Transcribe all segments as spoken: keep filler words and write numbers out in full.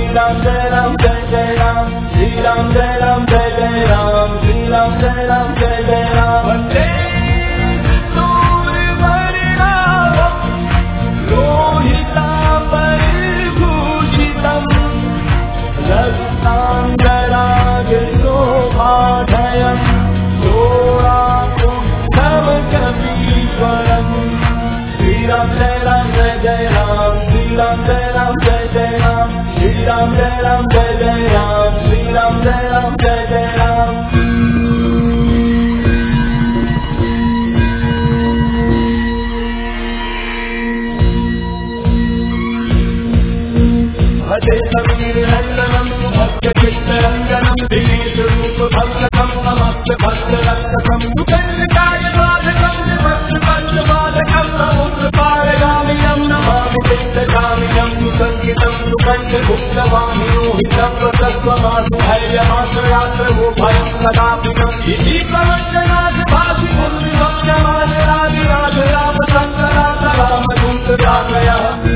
Ram Jai Ram Jai Jai Ram Shri Ram Jai Ram Jai Jai Ram Shri Ram Jai Ram Jai Jai Ram Vande Survarinavam Lohitaparibhushitam Rastangaragashobhadayam Sorakuttamakamishwaram Shri Ram Jai Ram Jai Jai Ram Shri Ram Jai Ram Jai Jai Ram Shri Ram Jai Ram Jai Jai Ram Shri Ram Jai Ram Jai Jai Ram Bhade Samir Nandanam Bhakta Krishna Ranganam Dinesh Rup Bhaktam Namaste Bhakta Rakshakam Sukandakaya Vadakam Bhakta Bhakta Vadakam Namudra Paragamiyam Namami Vindajamiyam Susangitam Sukanda Gupta Vamiyo Hitam Vatasvamadu Haryamasa Yatra Vubhayam Kadapinam Iti Pravachanad Bhasi Murli Bhaktamana Radi Radharama Sankarata Rama Kunta Radhaya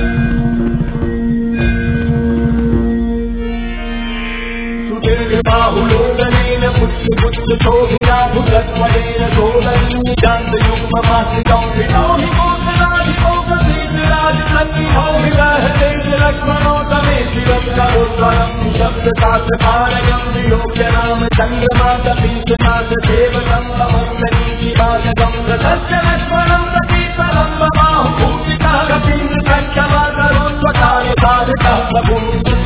Bahulodanena Pushya Pushya Shobhya Bhugatmadena Sodanini Janta Yukma Masikam Vinohi Kosanadi Kosa Siddharaj Sati Hohi Rahadesha Lakshmano Tameshi Vakta Usvaram Shabda Tasa Parayam Viyokya Nama Chandramata Pishanasa Devakam Namastani Shivasakam Satasya Lakshmanam Satisaram Babahu Bhutita Kapindra Sakhyamata Rosvataya Sadhata Prabhu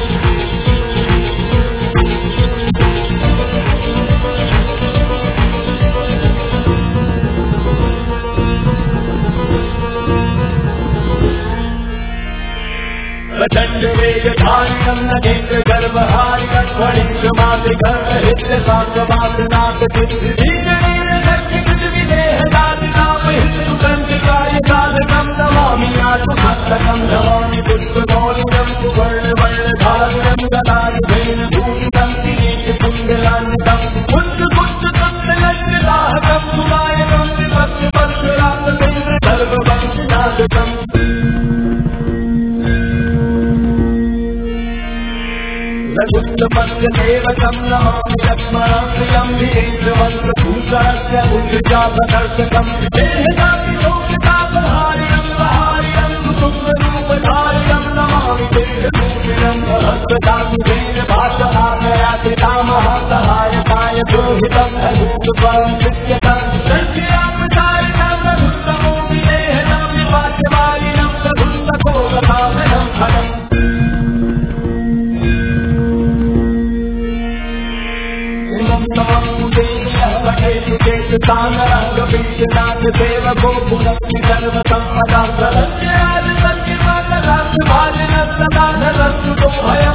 प्रचंड वेग धारिणं नगेन्द्र गर्भहारिणं फणीन्द्र मातृगण हित सांगवास नाथ सिद्धि दीर्घ शक्ति कृत विदेह दाति नाम हित सुगंध काय साधकं नमामि आत्महस्तकं नमामि पुष्पमौलिनं सुवर्ण वर्ण धारिणं गदायुधेन भूषितं किरीट कुण्डलान्वितं कुञ्ज कुञ्ज तत्लज्जदाहकं सुनायकं विभक्ति परशुरामचन्द्र सर्ववंशनाशकम् Raghuttapasya Devakam Namami Lakshmanam Priyam Virendravasya Bhusharasya Ujjavadarshakam Dehadati Lokitapahariyam Vahariyam Sutumrupadhariyam Namami Devakam Bhastadati Veda Bhasha Agayati Tamaha Sahayakaya Dohitam Raghuttapam Sityatam Sanchiramataritam Raghuttamo Videhadam Vipachavarinam Raghuttakogapamanam Bhadam Sangarangabishnath Devako Punakti Sarva Sampada Sarasya Adi Sanjivana Rasa Bhajana Sadhana Rasu Dohaya